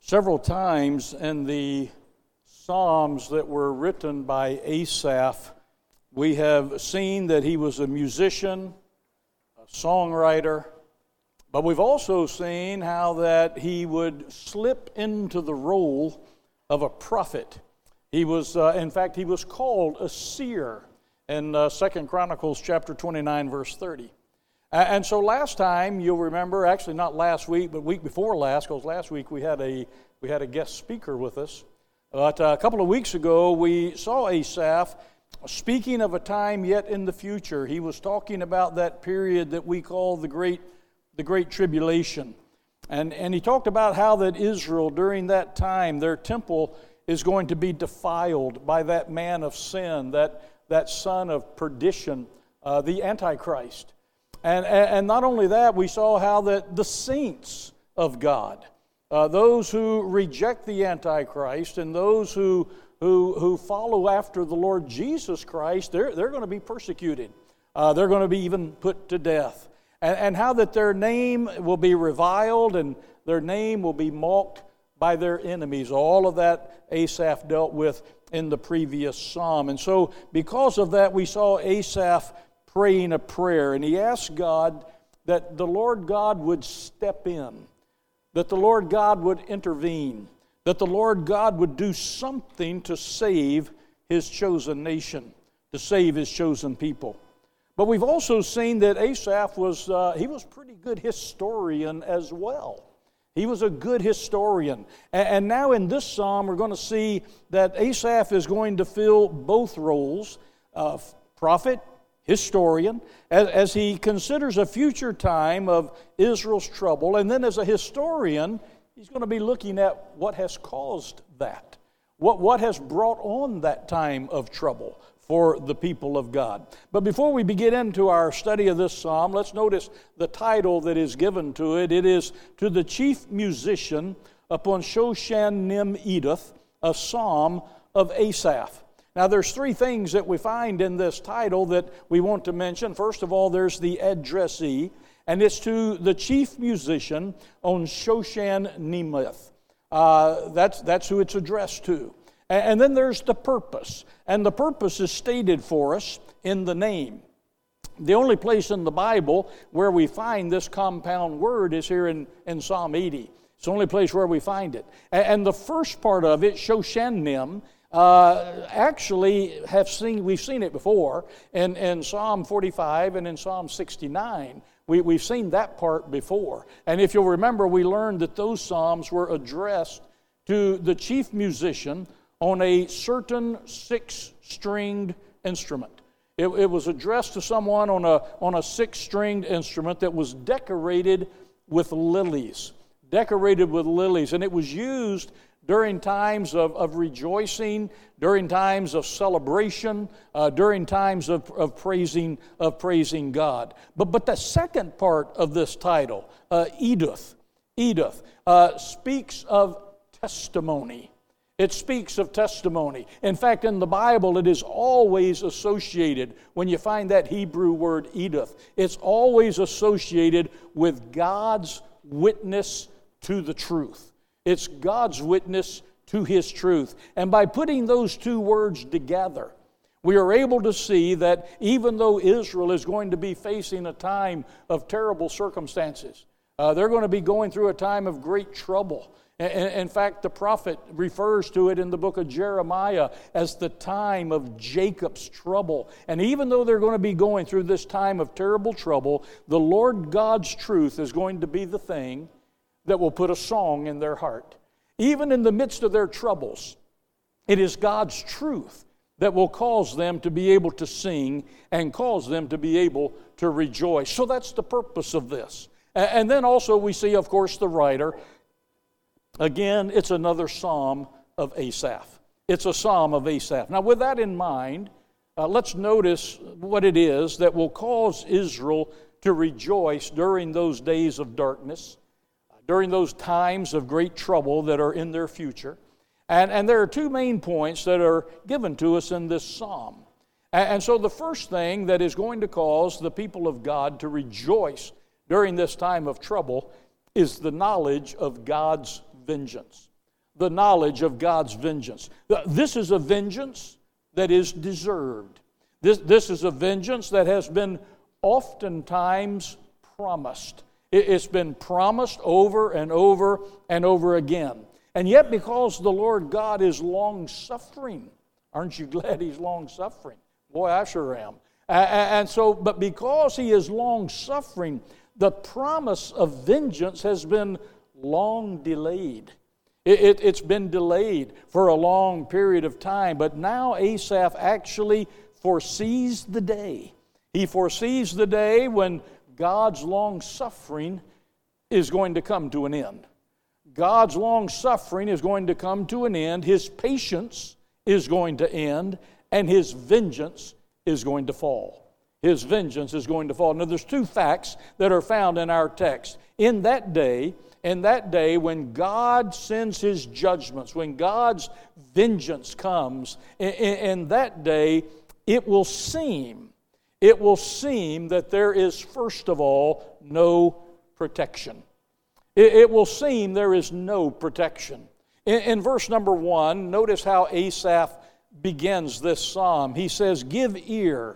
Several times in the Psalms that were written by Asaph, we have seen that he was a musician, a songwriter, but we've also seen how that he would slip into the role of a prophet. He was, in fact, he was called a seer in 2 Chronicles chapter 29, verse 30. And so last time, you'll remember, actually not last week, but week before last, because last week we had a guest speaker with us. But a couple of weeks ago, we saw Asaph speaking of a time yet in the future. He was talking about that period that we call the Great Tribulation. And he talked about how that Israel, during that time, their temple is going to be defiled by that man of sin, that son of perdition, the Antichrist. And not only that, we saw how that the saints of God, those who reject the Antichrist and those who follow after the Lord Jesus Christ, they're going to be persecuted. They're going to be even put to death. And how that their name will be reviled and their name will be mocked by their enemies. All of that Asaph dealt with in the previous psalm. And so because of that, we saw Asaph praying a prayer, and he asked God that the Lord God would step in, that the Lord God would intervene, that the Lord God would do something to save his chosen nation, to save his chosen people. But we've also seen that Asaph was pretty good historian as well. He was a good historian. And now in this psalm, we're going to see that Asaph is going to fill both roles of prophet, historian, as he considers a future time of Israel's trouble. And then as a historian, he's going to be looking at what has caused that, what has brought on that time of trouble for the people of God. But before we begin into our study of this psalm, let's notice the title that is given to it. It is "To the Chief Musician upon Shoshan-Nim-Edoth, a Psalm of Asaph." Now, there's three things that we find in this title that we want to mention. First of all, there's the addressee, and it's to the chief musician on Shoshan-Nimeth. That's who it's addressed to. And then there's the purpose, and the purpose is stated for us in the name. The only place in the Bible where we find this compound word is here in Psalm 80. It's the only place where we find it. And the first part of it, Shoshan-Nim, we've seen it before in Psalm 45 and in Psalm 69. We've seen that part before. And if you'll remember, we learned that those psalms were addressed to the chief musician on a certain six-stringed instrument. It was addressed to someone on a six-stringed instrument that was decorated with lilies. And it was used during times of rejoicing, during times of celebration, during times of praising God. But the second part of this title, Edoth, speaks of testimony. It speaks of testimony. In fact, in the Bible, it is always associated, when you find that Hebrew word Edoth, it's always associated with God's witness to the truth. It's God's witness to His truth. And by putting those two words together, we are able to see that even though Israel is going to be facing a time of terrible circumstances, they're going to be going through a time of great trouble. In fact, the prophet refers to it in the book of Jeremiah as the time of Jacob's trouble. And even though they're going to be going through this time of terrible trouble, the Lord God's truth is going to be the thing that will put a song in their heart. Even in the midst of their troubles, it is God's truth that will cause them to be able to sing and cause them to be able to rejoice. So that's the purpose of this. And then also we see, of course, the writer. Again, it's another psalm of Asaph. It's a psalm of Asaph. Now, with that in mind, let's notice what it is that will cause Israel to rejoice during those days of darkness, during those times of great trouble that are in their future. And there are two main points that are given to us in this psalm. And so the first thing that is going to cause the people of God to rejoice during this time of trouble is the knowledge of God's vengeance. the knowledge of God's vengeance. This is a vengeance that is deserved. This is a vengeance that has been oftentimes promised. It's been promised over and over and over again. And yet, because the Lord God is long-suffering, aren't you glad He's long-suffering? Boy, I sure am. But because He is long-suffering, the promise of vengeance has been long delayed. It's been delayed for a long period of time, but now Asaph actually foresees the day. He foresees the day when God's long-suffering is going to come to an end. God's long-suffering is going to come to an end. His patience is going to end, and His vengeance is going to fall. His vengeance is going to fall. Now, there's two facts that are found in our text. In that day, when God sends His judgments, when God's vengeance comes, in that day, it will seem that there is, first of all, no protection. It will seem there is no protection. In verse number 1, notice how Asaph begins this psalm. He says, "Give ear,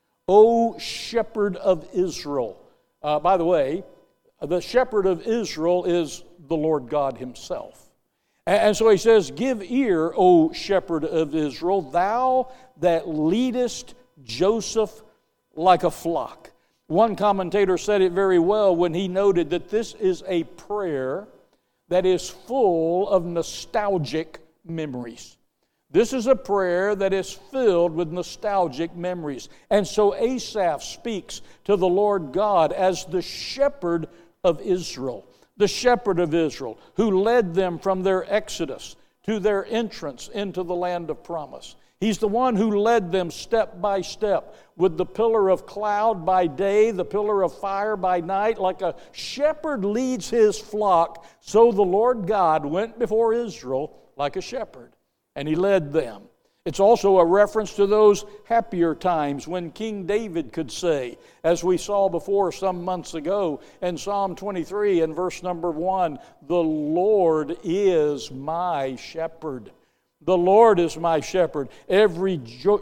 O shepherd of Israel." By the way, the shepherd of Israel is the Lord God Himself. And so he says, "Give ear, O shepherd of Israel, thou that leadest Joseph like a flock." One commentator said it very well when he noted that this is a prayer that is full of nostalgic memories. This is a prayer that is filled with nostalgic memories. And so Asaph speaks to the Lord God as the shepherd of Israel, the shepherd of Israel, who led them from their exodus to their entrance into the land of promise. He's the one who led them step by step with the pillar of cloud by day, the pillar of fire by night. Like a shepherd leads his flock, so the Lord God went before Israel like a shepherd, and He led them. It's also a reference to those happier times when King David could say, as we saw before some months ago in Psalm 23 and verse number 1, "The Lord is my shepherd." The Lord is my shepherd. Every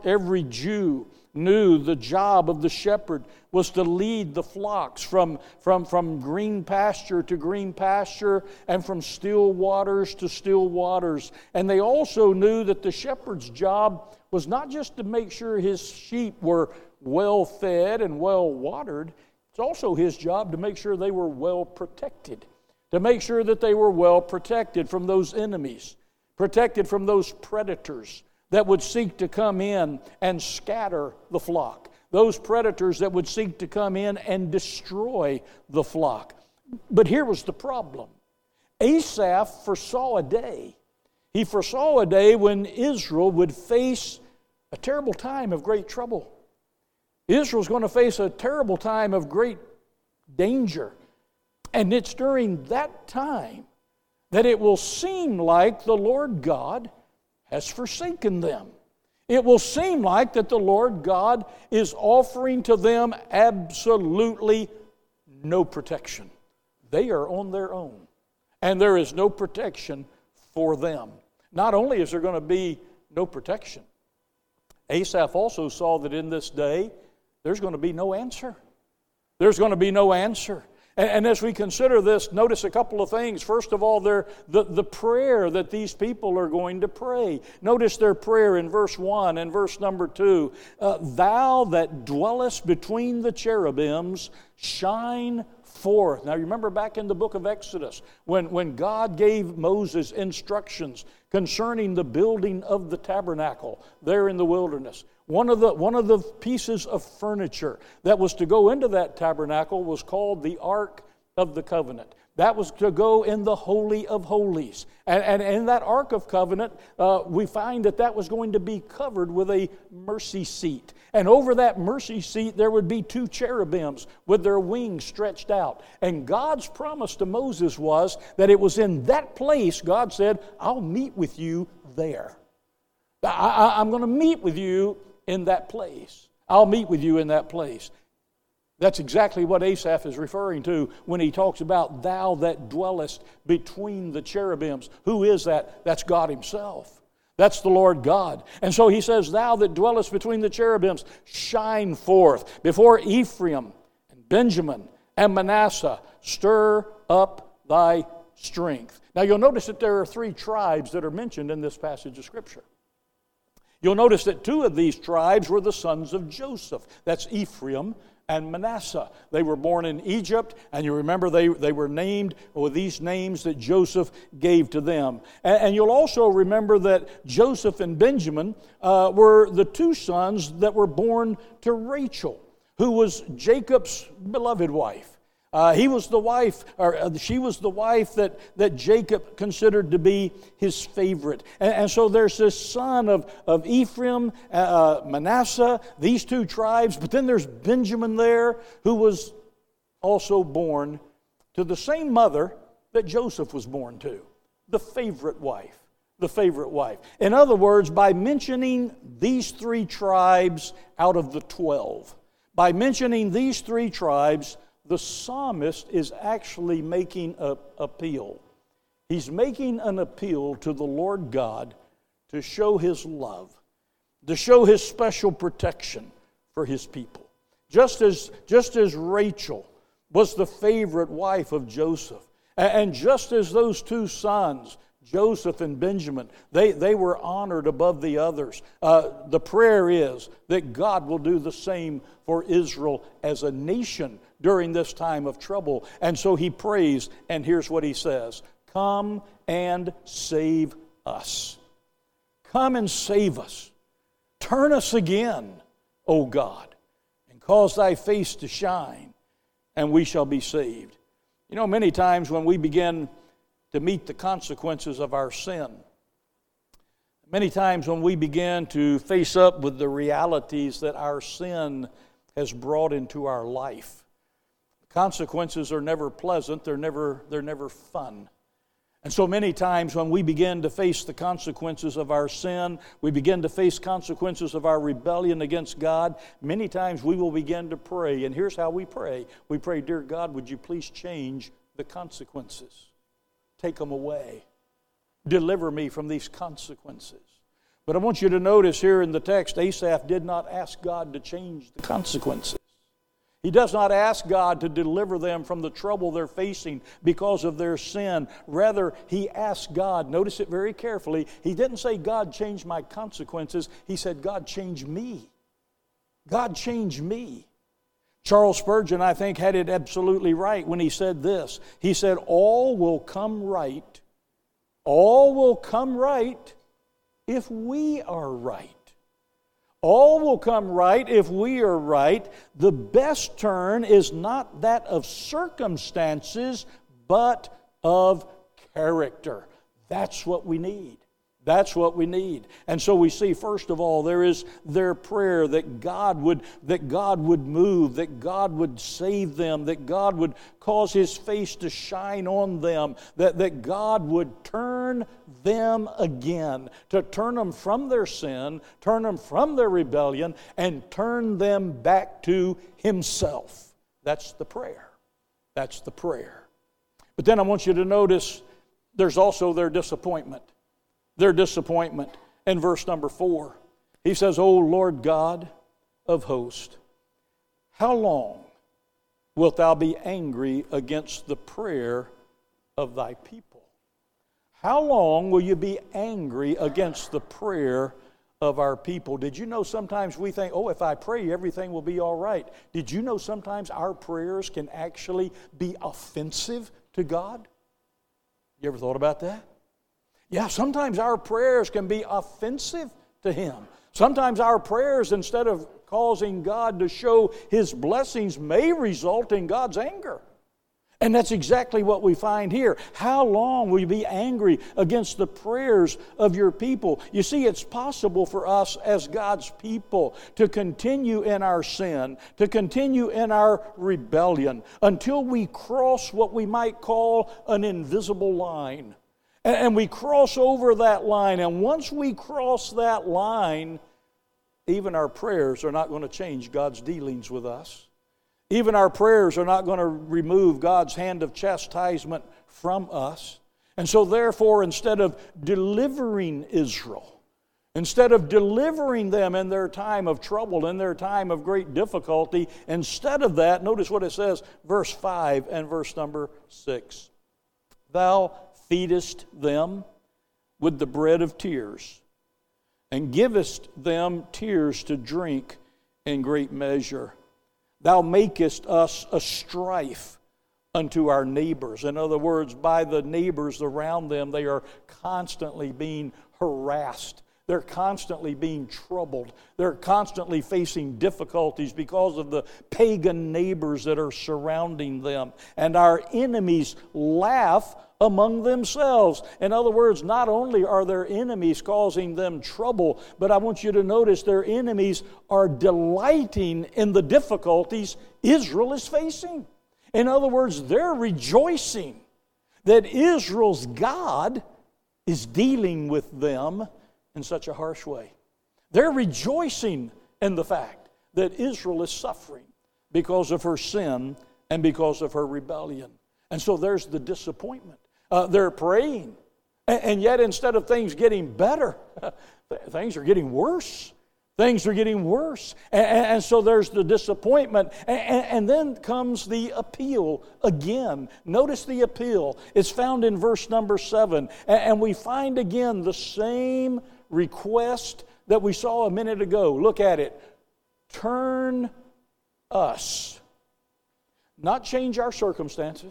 Jew knew the job of the shepherd was to lead the flocks from green pasture to green pasture and from still waters to still waters. And they also knew that the shepherd's job was not just to make sure his sheep were well fed and well watered. It's also his job to make sure they were well protected, to make sure that they were well protected from those enemies, protected from those predators that would seek to come in and scatter the flock, those predators that would seek to come in and destroy the flock. But here was the problem. Asaph foresaw a day. He foresaw a day when Israel would face a terrible time of great trouble. Israel's going to face a terrible time of great danger. And it's during that time that it will seem like the Lord God has forsaken them. It will seem like that the Lord God is offering to them absolutely no protection. They are on their own, and there is no protection for them. Not only is there going to be no protection, Asaph also saw that in this day there's going to be no answer. There's going to be no answer. And as we consider this, notice a couple of things. First of all, the prayer that these people are going to pray. Notice their prayer in verse 1 and verse number 2. "Thou that dwellest between the cherubims, shine forth." Now, you remember back in the book of Exodus, when God gave Moses instructions concerning the building of the tabernacle there in the wilderness. One of the pieces of furniture that was to go into that tabernacle was called the Ark of the Covenant. That was to go in the Holy of Holies. And in that Ark of Covenant, we find that was going to be covered with a mercy seat. And over that mercy seat, there would be 2 cherubims with their wings stretched out. And God's promise to Moses was that it was in that place, God said, "I'll meet with you there. I'm going to meet with you in that place. I'll meet with you in that place." That's exactly what Asaph is referring to when he talks about thou that dwellest between the cherubims. Who is that? That's God himself. That's the Lord God. And so he says, thou that dwellest between the cherubims, shine forth before Ephraim and Benjamin and Manasseh. Stir up thy strength. Now you'll notice that there are 3 tribes that are mentioned in this passage of Scripture. You'll notice that 2 of these tribes were the sons of Joseph. That's Ephraim and Manasseh. They were born in Egypt, and you remember they were named with these names that Joseph gave to them. And you'll also remember that Joseph and Benjamin were the 2 sons that were born to Rachel, who was Jacob's beloved wife. She was the wife that Jacob considered to be his favorite. And so there's this son of Ephraim, Manasseh, these 2 tribes, but then there's Benjamin there, who was also born to the same mother that Joseph was born to, the favorite wife. The favorite wife. In other words, by mentioning these 3 tribes out of the 12, by mentioning these 3 tribes, the psalmist is actually making an appeal. He's making an appeal to the Lord God to show his love, to show his special protection for his people. Just as Rachel was the favorite wife of Joseph, and just as those 2 sons, Joseph and Benjamin, they were honored above the others. The prayer is that God will do the same for Israel as a nation during this time of trouble. And so he prays, and here's what he says: come and save us. Come and save us. Turn us again, O God, and cause thy face to shine, and we shall be saved. You know, many times when we begin to meet the consequences of our sin, many times when we begin to face up with the realities that our sin has brought into our life, consequences are never pleasant, they're never fun. And so many times when we begin to face the consequences of our sin, we begin to face consequences of our rebellion against God, many times we will begin to pray. And here's how we pray. We pray, dear God, would you please change the consequences? Take them away. Deliver me from these consequences. But I want you to notice here in the text, Asaph did not ask God to change the consequences. He does not ask God to deliver them from the trouble they're facing because of their sin. Rather, he asked God, notice it very carefully, he didn't say, God, change my consequences. He said, God, change me. God, change me. Charles Spurgeon, I think, had it absolutely right when he said this. He said, all will come right. All will come right if we are right. All will come right if we are right. The best turn is not that of circumstances, but of character. That's what we need. That's what we need. And so we see, first of all, there is their prayer that God would move, that God would save them, that God would cause his face to shine on them, that God would turn them again, to turn them from their sin, turn them from their rebellion, and turn them back to himself. That's the prayer. That's the prayer. But then I want you to notice there's also their disappointment. Their disappointment in verse number 4. He says, O Lord God of hosts, how long wilt thou be angry against the prayer of thy people? How long will you be angry against the prayer of our people? Did you know sometimes we think, oh, if I pray, everything will be all right. Did you know sometimes our prayers can actually be offensive to God? You ever thought about that? Yeah, sometimes our prayers can be offensive to him. Sometimes our prayers, instead of causing God to show his blessings, may result in God's anger. And that's exactly what we find here. How long will you be angry against the prayers of your people? You see, it's possible for us as God's people to continue in our sin, to continue in our rebellion, until we cross what we might call an invisible line. And we cross over that line, and once we cross that line, even our prayers are not going to change God's dealings with us. Even our prayers are not going to remove God's hand of chastisement from us. And so therefore, instead of delivering Israel, instead of delivering them in their time of trouble, in their time of great difficulty, instead of that, notice what it says, verse 5 and verse number 6. Thou feedest them with the bread of tears, and givest them tears to drink in great measure. Thou makest us a strife unto our neighbors. In other words, by the neighbors around them, they are constantly being harassed. They're constantly being troubled. They're constantly facing difficulties because of the pagan neighbors that are surrounding them. And our enemies laugh among themselves. In other words, not only are their enemies causing them trouble, but I want you to notice their enemies are delighting in the difficulties Israel is facing. In other words, they're rejoicing that Israel's God is dealing with them in such a harsh way. They're rejoicing in the fact that Israel is suffering because of her sin and because of her rebellion. And so there's the disappointment. They're praying, and yet instead of things getting better, things are getting worse. Things are getting worse. And so there's the disappointment. And then comes the appeal again. Notice the appeal. It's found in verse number 7. And we find again the same request that we saw a minute ago. Look at it. Turn us. Not change our circumstances.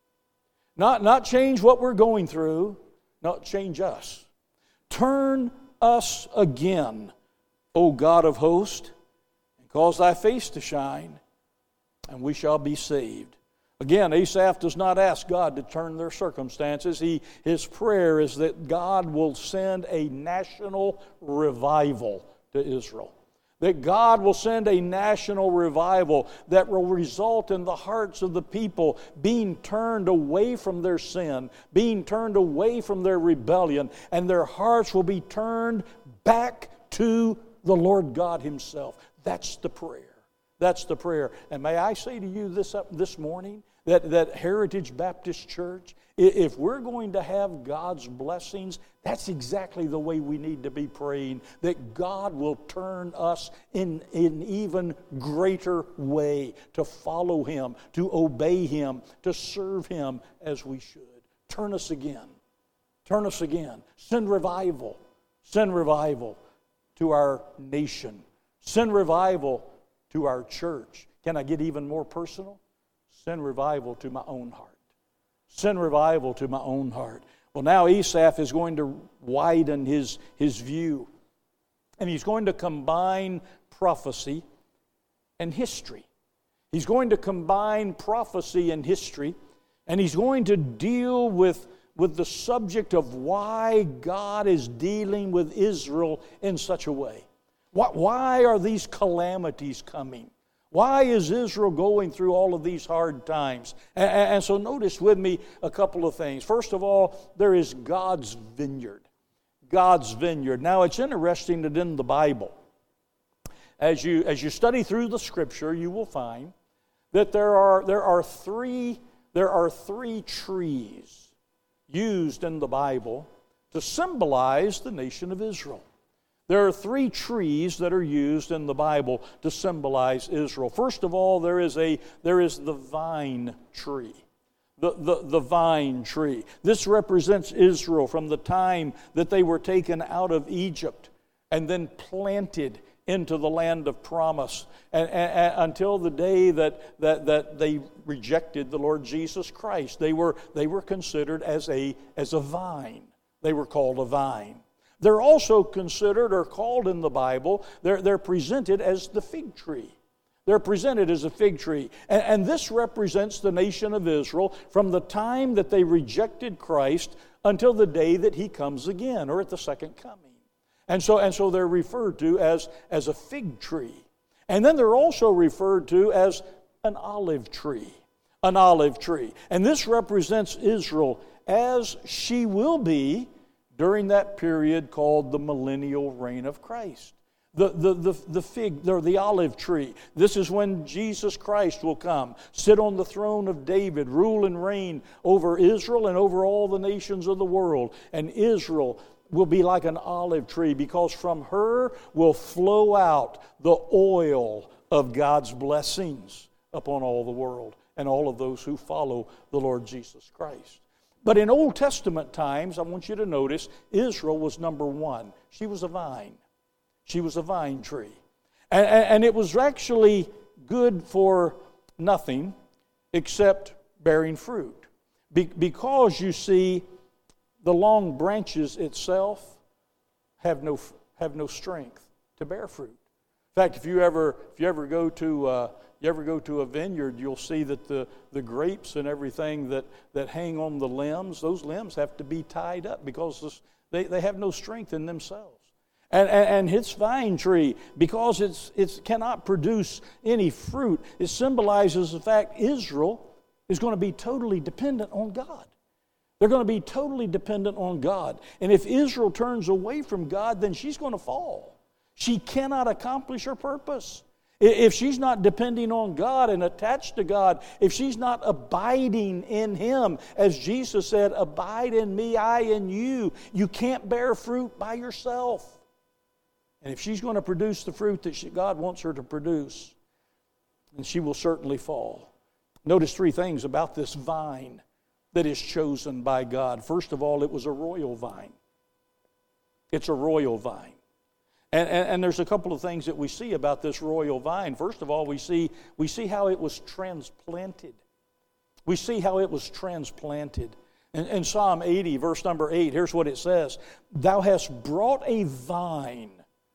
Not change what we're going through. Not change us. Turn us again, O God of hosts, and cause thy face to shine, and we shall be saved. Again, Asaph does not ask God to turn their circumstances. His prayer is that God will send a national revival to Israel. That God will send a national revival that will result in the hearts of the people being turned away from their sin, being turned away from their rebellion, and their hearts will be turned back to the Lord God Himself. That's the prayer. That's the prayer. And may I say to you this morning that Heritage Baptist Church, if we're going to have God's blessings, that's exactly the way we need to be praying, that God will turn us in even greater way to follow Him, to obey Him, to serve Him as we should. Turn us again. Turn us again. Send revival. Send revival to our nation. Send revival to our church. Can I get even more personal? Send revival to my own heart. Send revival to my own heart. Well, now Asaph is going to widen his view. And he's going to combine prophecy and history. He's going to combine prophecy and history. And he's going to deal with the subject of why God is dealing with Israel in such a way. Why are these calamities coming? Why is Israel going through all of these hard times? And so notice with me a couple of things. First of all, there is God's vineyard. God's vineyard. Now it's interesting that in the Bible, as you study through the Scripture, you will find that there are three trees used in the Bible to symbolize the nation of Israel. There are three trees that are used in the Bible to symbolize Israel. First of all, there is the vine tree. The vine tree. This represents Israel from the time that they were taken out of Egypt and then planted into the land of promise, and until the day that they rejected the Lord Jesus Christ. They were considered as a vine. They were called a vine. They're also considered or called in the Bible, they're presented as the fig tree. They're presented as a fig tree. And this represents the nation of Israel from the time that they rejected Christ until the day that He comes again, or at the second coming. And so they're referred to as a fig tree. And then they're also referred to as an olive tree. An olive tree. And this represents Israel as she will be during that period called the millennial reign of Christ. the fig, or the olive tree. This is when Jesus Christ will come, sit on the throne of David, rule and reign over Israel and over all the nations of the world. And Israel will be like an olive tree, because from her will flow out the oil of God's blessings upon all the world and all of those who follow the Lord Jesus Christ. But in Old Testament times, I want you to notice, Israel was number one. She was a vine. She was a vine tree. And it was actually good for nothing except bearing fruit. Because, you see, the long branches itself have no strength to bear fruit. In fact, if you ever go to a vineyard, you'll see that the grapes and everything that hang on the limbs, those limbs have to be tied up because they have no strength in themselves. And its vine tree, because it cannot produce any fruit, it symbolizes the fact Israel is going to be totally dependent on God. They're going to be totally dependent on God. And if Israel turns away from God, then she's going to fall. She cannot accomplish her purpose. If she's not depending on God and attached to God, if she's not abiding in Him, as Jesus said, abide in me, I in you, you can't bear fruit by yourself. And if she's going to produce the fruit that God wants her to produce, then she will certainly fall. Notice three things about this vine that is chosen by God. First of all, it was a royal vine. It's a royal vine. And there's a couple of things that we see about this royal vine. First of all, we see how it was transplanted. We see how it was transplanted. In Psalm 80, verse number 8, here's what it says. Thou hast brought a vine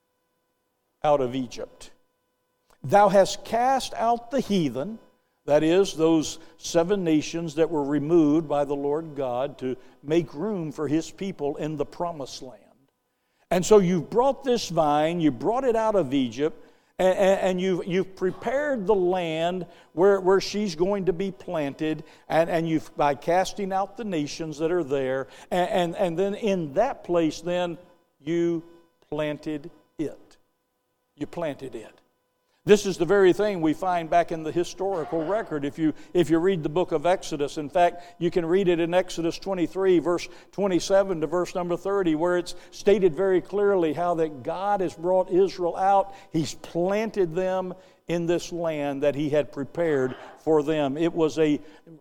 out of Egypt. Thou hast cast out the heathen, that is, those 7 nations that were removed by the Lord God to make room for His people in the promised land. And so you've brought this vine, you brought it out of Egypt, and you've prepared the land where she's going to be planted, and you've, by casting out the nations that are there, and then in that place, then you planted it. You planted it. This is the very thing we find back in the historical record. If you read the book of Exodus, in fact, you can read it in Exodus 23, verse 27 to verse number 30, where it's stated very clearly how that God has brought Israel out. He's planted them in this land that He had prepared for them. It was a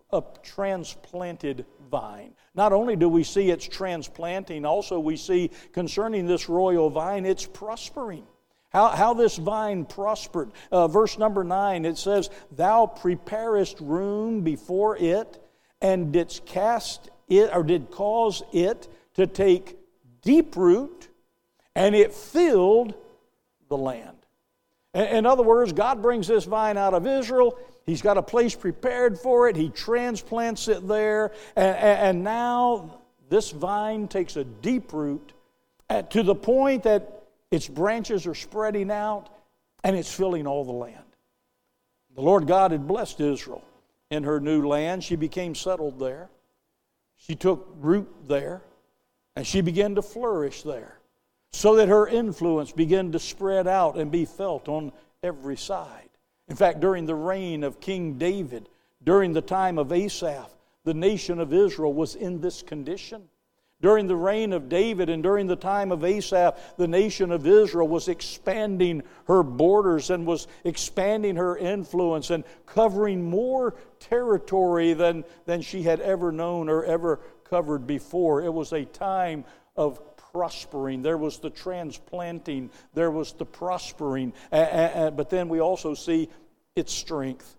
transplanted vine. Not only do we see its transplanting, also we see concerning this royal vine, it's prospering. How this vine prospered. Verse number 9, it says, Thou preparest room before it, and didst cast it, or did cause it to take deep root, and it filled the land. In other words, God brings this vine out of Israel. He's got a place prepared for it. He transplants it there, and now this vine takes a deep root to the point that its branches are spreading out, and it's filling all the land. The Lord God had blessed Israel in her new land. She became settled there. She took root there, and she began to flourish there, so that her influence began to spread out and be felt on every side. In fact, during the reign of King David, during the time of Asaph, the nation of Israel was in this condition. During the reign of David and during the time of Asaph, the nation of Israel was expanding her borders and was expanding her influence and covering more territory than she had ever known or ever covered before. It was a time of prospering. There was the transplanting. There was the prospering. But then we also see its strength.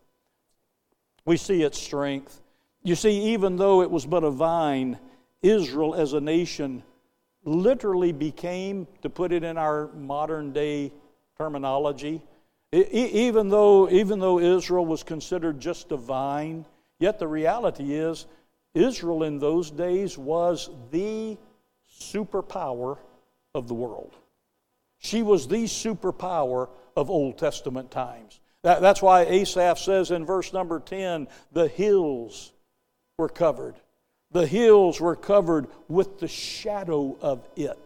We see its strength. You see, even though it was but a vine, Israel as a nation literally became, to put it in our modern day terminology, even though Israel was considered just a vine, yet the reality is Israel in those days was the superpower of the world. She was the superpower of Old Testament times. That's why Asaph says in verse number 10, the hills were covered. The hills were covered with the shadow of it.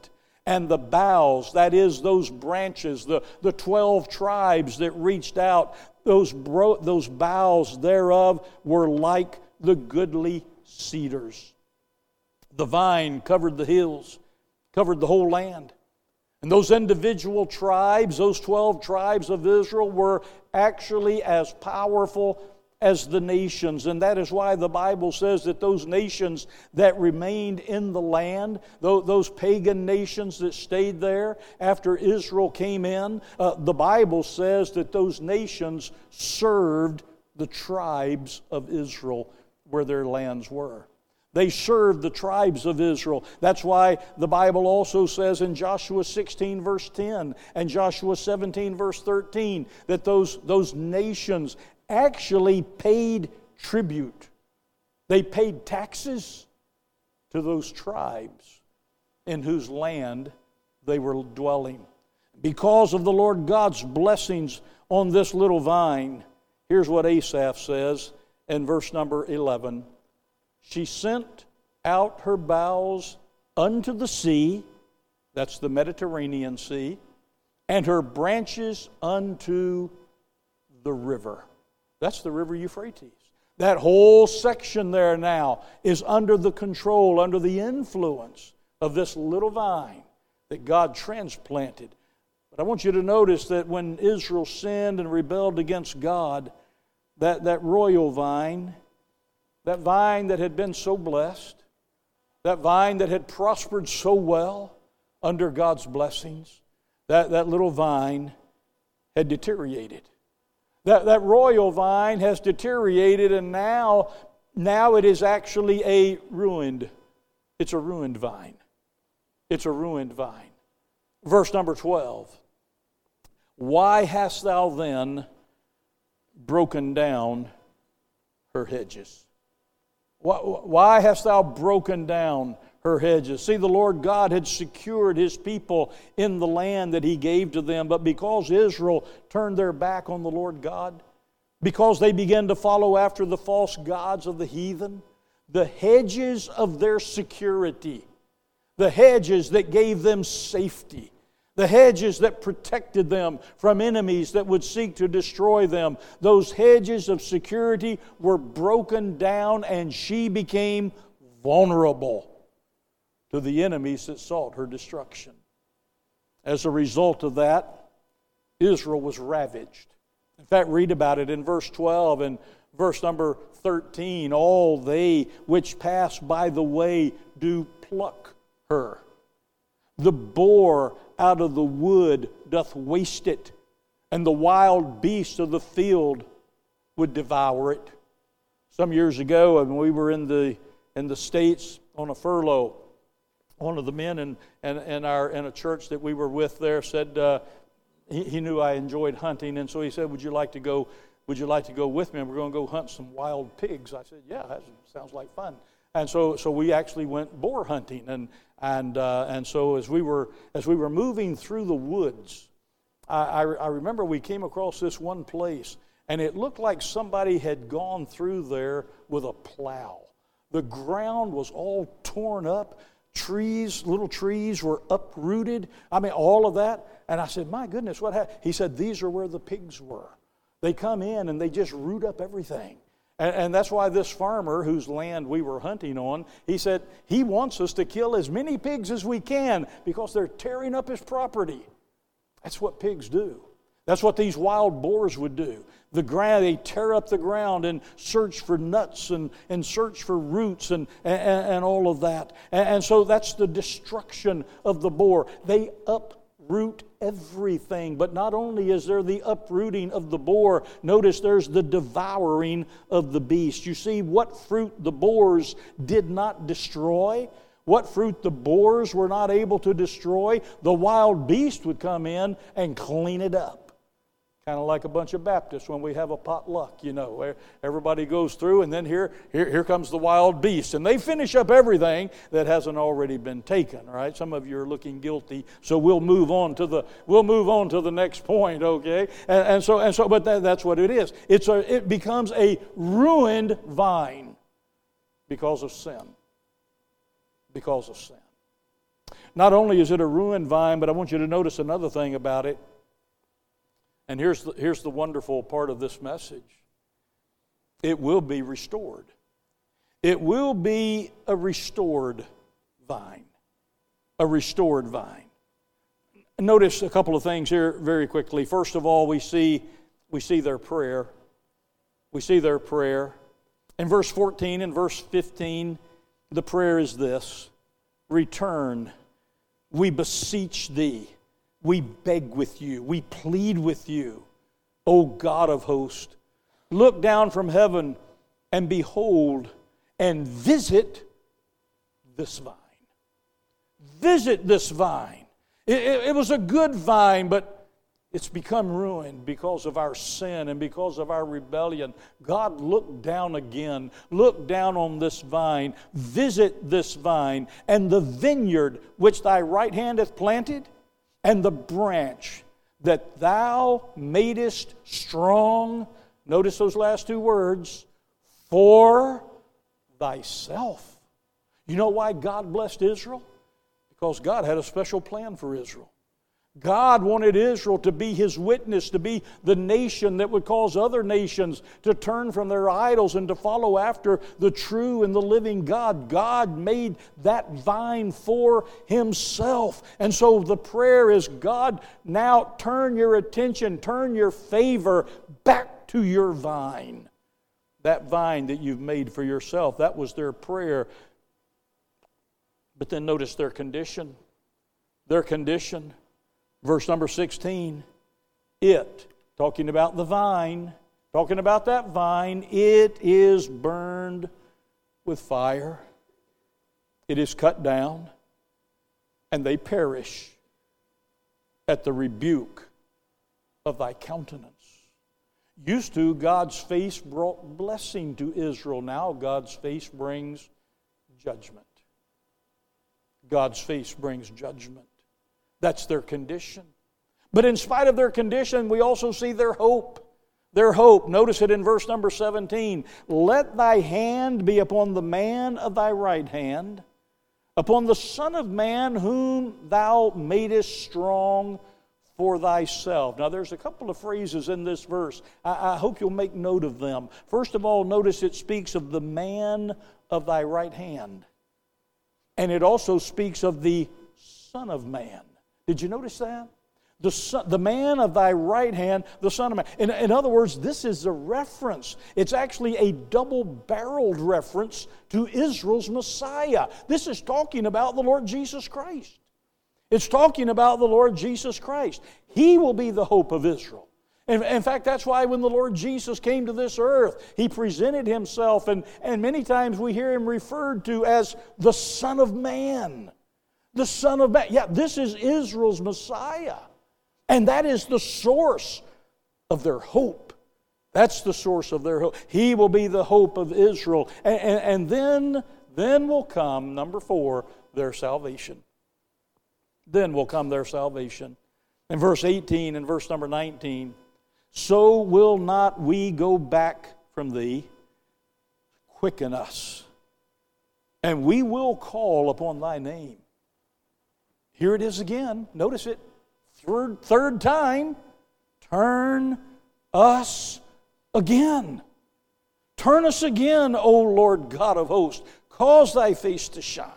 And the boughs, that is, those branches, the 12 tribes that reached out, those boughs thereof were like the goodly cedars. The vine covered the hills, covered the whole land. And those individual tribes, those 12 tribes of Israel, were actually as powerful as the nations. And that is why the Bible says that those nations that remained in the land, those pagan nations that stayed there after Israel came in, the Bible says that those nations served the tribes of Israel where their lands were. They served the tribes of Israel. That's why the Bible also says in Joshua 16 verse 10 and Joshua 17 verse 13 that those nations actually paid tribute. They paid taxes to those tribes in whose land they were dwelling. Because of the Lord God's blessings on this little vine, here's what Asaph says in verse number 11. She sent out her boughs unto the sea, that's the Mediterranean Sea, and her branches unto the river. That's the river Euphrates. That whole section there now is under the control, under the influence of this little vine that God transplanted. But I want you to notice that when Israel sinned and rebelled against God, that royal vine, that vine that had been so blessed, that vine that had prospered so well under God's blessings, that little vine had deteriorated. That royal vine has deteriorated, and now it is actually it's a ruined vine. It's a ruined vine. Verse number 12. Why hast thou then broken down her hedges? Why hast thou broken down her hedges? See, the Lord God had secured His people in the land that He gave to them, but because Israel turned their back on the Lord God, because they began to follow after the false gods of the heathen, the hedges of their security, the hedges that gave them safety, the hedges that protected them from enemies that would seek to destroy them, those hedges of security were broken down, and she became vulnerable to the enemies that sought her destruction. As a result of that, Israel was ravaged. In fact, read about it in verse 12 and verse number 13. All they which pass by the way do pluck her. The boar out of the wood doth waste it, and the wild beast of the field would devour it. Some years ago, when we were in the States on a furlough, one of the men in a church that we were with there said he knew I enjoyed hunting, and so he said, "Would you like to go with me? And we're going to go hunt some wild pigs." I said, "Yeah, that sounds like fun." And so we actually went boar hunting, and so as we were moving through the woods, I remember we came across this one place, and it looked like somebody had gone through there with a plow. The ground was all torn up. Little trees were uprooted. I mean, all of that. And I said, "My goodness, what happened?" He said, "These are where the pigs were. They come in and they just root up everything." And that's why this farmer whose land we were hunting on, he said he wants us to kill as many pigs as we can because they're tearing up his property. That's what pigs do. That's what these wild boars would do. The ground, they tear up the ground and search for nuts and search for roots and all of that. And so that's the destruction of the boar. They uproot everything. But not only is there the uprooting of the boar, notice there's the devouring of the beast. You see, what fruit the boars did not destroy, what fruit the boars were not able to destroy, the wild beast would come in and clean it up. Kind of like a bunch of Baptists when we have a potluck, you know. Everybody goes through, and then here comes the wild beast. And they finish up everything that hasn't already been taken, right? Some of you are looking guilty, so we'll move on to the next point, okay? And so, but that's what it is. It becomes a ruined vine because of sin. Because of sin. not only is it a ruined vine, but I want you to notice another thing about it. And here's the wonderful part of this message. It will be restored. It will be a restored vine. A restored vine. Notice a couple of things here very quickly. First of all, we see their prayer. We see their prayer. In verse 14 and verse 15, the prayer is this: return, we beseech thee, we beg with you, we plead with you, O God of hosts. Look down from heaven and behold and visit this vine. Visit this vine. It was a good vine, but it's become ruined because of our sin and because of our rebellion. God, look down again. Look down on this vine. Visit this vine and the vineyard which thy right hand hath planted, and the branch that thou madest strong. Notice those last two words. For thyself. You know why God blessed Israel? Because God had a special plan for Israel. God wanted Israel to be His witness, to be the nation that would cause other nations to turn from their idols and to follow after the true and the living God. God made that vine for Himself. And so the prayer is, God, now turn your attention, turn your favor back to your vine. That vine that you've made for yourself. That was their prayer. But then notice their condition. Their condition. Verse number 16. It, talking about the vine, talking about that vine, it is burned with fire. It is cut down, and they perish at the rebuke of thy countenance. Used to, God's face brought blessing to Israel. Now God's face brings judgment. God's face brings judgment. That's their condition. But in spite of their condition, we also see their hope. Their hope. Notice it in verse number 17. Let thy hand be upon the man of thy right hand, upon the Son of Man whom thou madest strong for thyself. Now there's a couple of phrases in this verse. I hope you'll make note of them. First of all, notice it speaks of the man of thy right hand. And it also speaks of the Son of Man. Did you notice that? The man of thy right hand, the Son of Man. In other words, this is a reference. It's actually a double-barreled reference to Israel's Messiah. This is talking about the Lord Jesus Christ. It's talking about the Lord Jesus Christ. He will be the hope of Israel. In fact, that's why when the Lord Jesus came to this earth, He presented Himself, and many times we hear Him referred to as the Son of Man. The Son of Man. Yeah, this is Israel's Messiah. And that is the source of their hope. That's the source of their hope. He will be the hope of Israel. And then will come, number 4, their salvation. Then will come their salvation. In verse 18 and verse number 19, so will not we go back from thee. Quicken us, and we will call upon thy name. Here it is again. Notice it. Third time. Turn us again. Turn us again, O Lord God of hosts. Cause thy face to shine.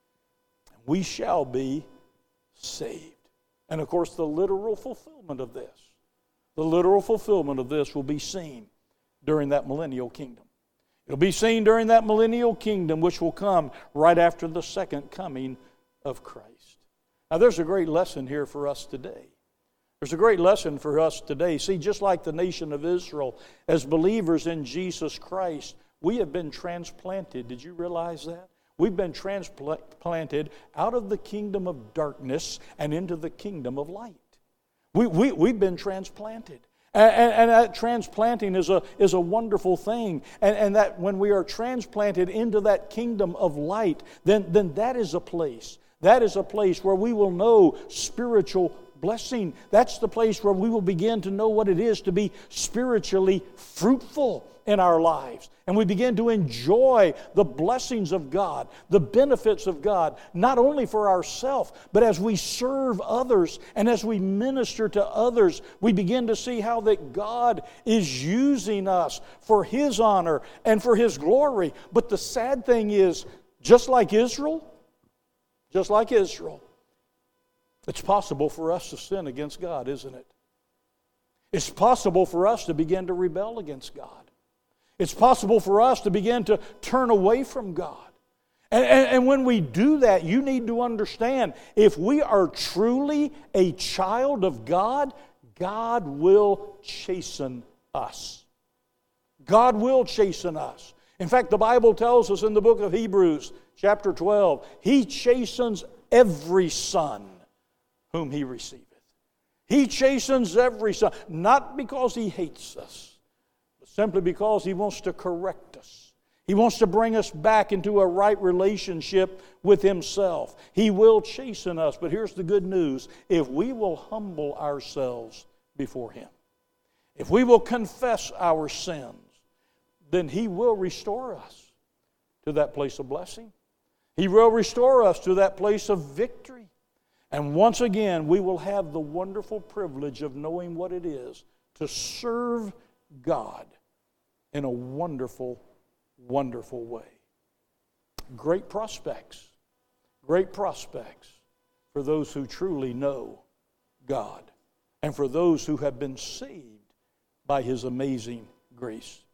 And we shall be saved. And of course, the literal fulfillment of this. The literal fulfillment of this will be seen during that millennial kingdom. It'll be seen during that millennial kingdom, which will come right after the second coming of Christ. Now, there's a great lesson here for us today. There's a great lesson for us today. See, just like the nation of Israel, as believers in Jesus Christ, we have been transplanted. Did you realize that? We've been transplanted out of the kingdom of darkness and into the kingdom of light. We've been transplanted. And that transplanting is a wonderful thing. And that when we are transplanted into that kingdom of light, then that is a place. That is a place where we will know spiritual blessing. That's the place where we will begin to know what it is to be spiritually fruitful. in our lives. And we begin to enjoy the blessings of God, the benefits of God, not only for ourselves, but as we serve others and as we minister to others, we begin to see how that God is using us for His honor and for His glory. But the sad thing is, just like Israel, it's possible for us to sin against God, isn't it? It's possible for us to begin to rebel against God. It's possible for us to begin to turn away from God. And when we do that, you need to understand, if we are truly a child of God, God will chasten us. God will chasten us. In fact, the Bible tells us in the book of Hebrews, chapter 12, He chastens every son whom He receiveth. He chastens every son, not because He hates us, but simply because He wants to correct us. He wants to bring us back into a right relationship with Himself. He will chasten us, but here's the good news. If we will humble ourselves before Him, if we will confess our sins, then He will restore us to that place of blessing. He will restore us to that place of victory. And once again, we will have the wonderful privilege of knowing what it is to serve God in a wonderful, wonderful way. Great prospects for those who truly know God and for those who have been saved by His amazing grace.